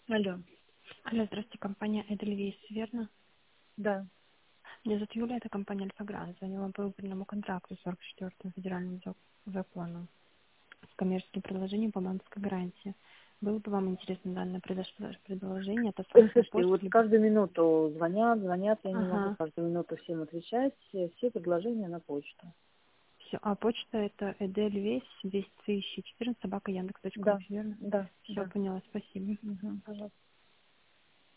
Алло. Алло, здравствуйте, компания Эдельвейс, верно? Да. Меня зовут Юлия, это компания Альфа-Грант. Звоню вам по выбранному контракту 44-м федеральным законом с коммерческим предложением по банковской гарантии. Было бы вам интересно данное предложение отослать на Слушайте, почту, вот либо... каждую минуту звонят, я не могу Ага, каждую минуту всем отвечать, все предложения на почту. все. А почта это Эдельвейс 2014 собака Яндекс.ру, Да, верно? да, Все, да. поняла, спасибо. Угу, пожалуйста.